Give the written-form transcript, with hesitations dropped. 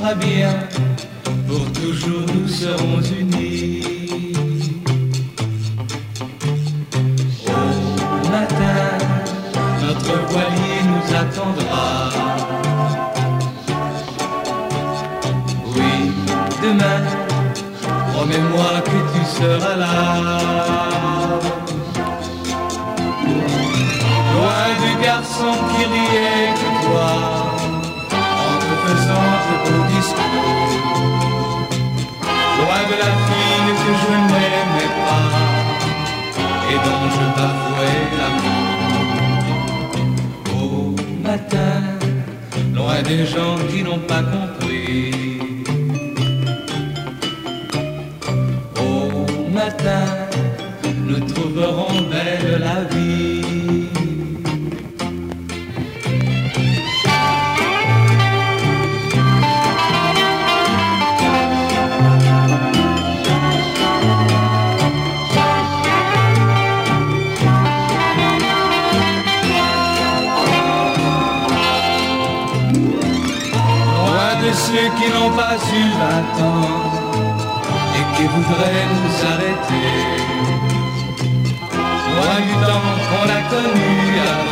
sera bien, pour toujours nous serons unis. Au matin, notre voilier nous attendra. Oui, demain, promets-moi que tu seras là. Loin du garçon qui riait que toi, en te faisant de beaux discours. Loin de la fille que je n'aimais pas et dont je bafouais l'amour. Au matin, loin des gens qui n'ont pas compris. Au matin, nous trouverons belle la vie. Ceux qui n'ont pas eu 20 ans et qui voudraient nous arrêter, loin du temps qu'on a connu.